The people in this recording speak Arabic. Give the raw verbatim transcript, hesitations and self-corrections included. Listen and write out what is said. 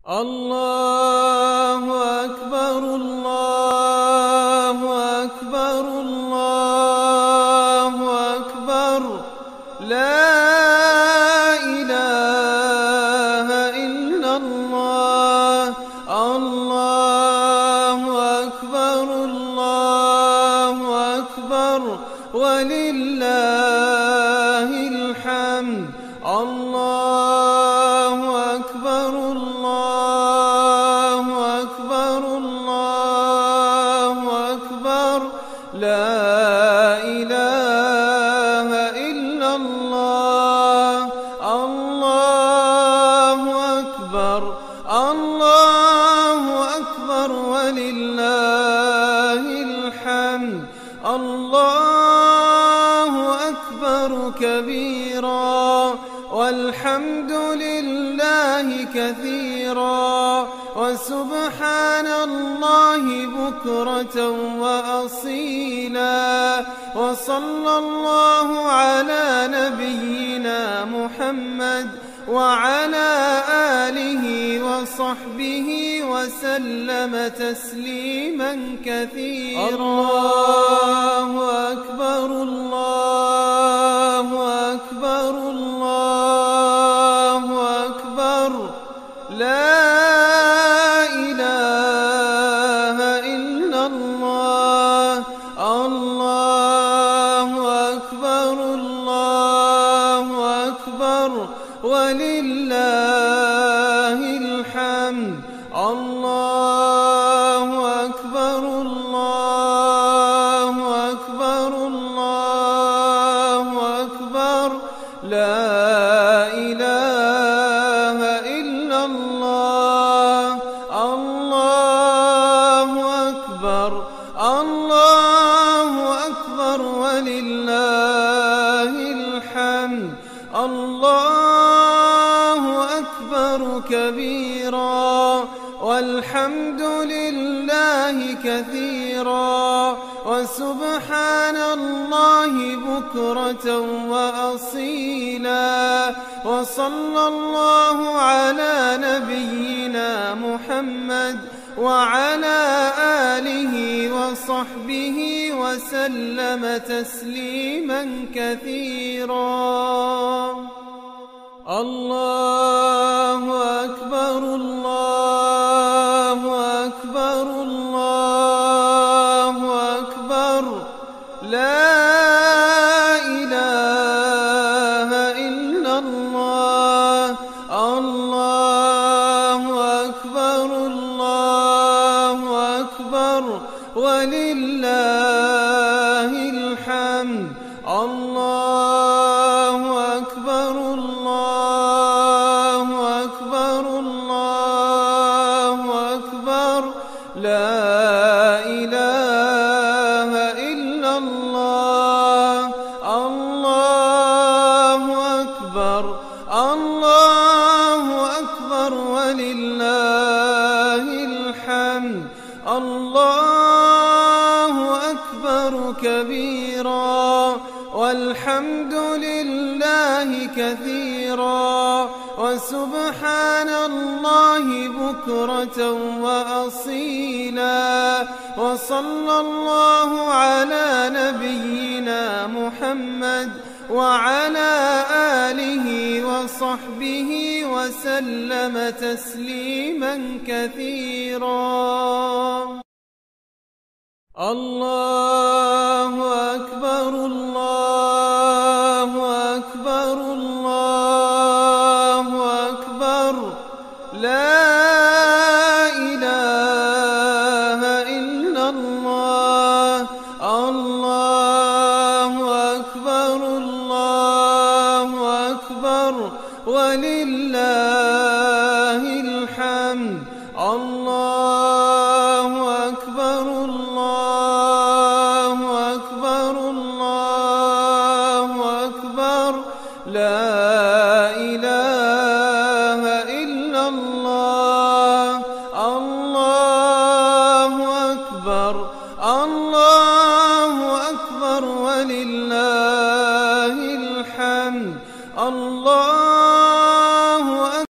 الله أكبر الله أكبر الله أكبر لا إله إلا الله. الله أكبر الله أكبر ولله الحمد. الله أكبر الله أكبر الله أكبر لا إله إلا الله. الله أكبر الله أكبر ولله الحمد. الله أكبر كبيرا والحمد لله كثيرا وسبحان الله بكرة وأصيلا. وصلى الله على نبينا محمد وعلى آله وصحبه وسلم تسليما كثيرا. الله أكبر الله أكبر الله أكبر لا إله إلا الله. الله أكبر الله أكبر ولله الحمد. الله أكبر الله أكبر الله أكبر لا إله إلا الله. الله أكبر الله أكبر ولله الحمد. الله أكبر كبيرا والحمد لله كثيرا وسبحان الله بكرة وأصيلا. وصلى الله على نبينا محمد وعلى آله وصحبه وسلم تسليما كثيرا. الله أكبر الله أكبر الله أكبر لا إله إلا الله. الله أكبر الله أكبر ولله الحمد. الله أكبر الله أكبر الله أكبر لا إله إلا الله. الله أكبر الله أكبر ولله الحمد. الله أكبر كبيرا والحمد لله كثيرا وسبحان الله بكرة وأصيلا. وصلى الله على نبينا محمد وعلى آله وصحبه وسلم تسليما كثيرا. الله أكبر الله أكبر الله أكبر لا إله إلا الله. الله أكبر الله أكبر ولله الحمد.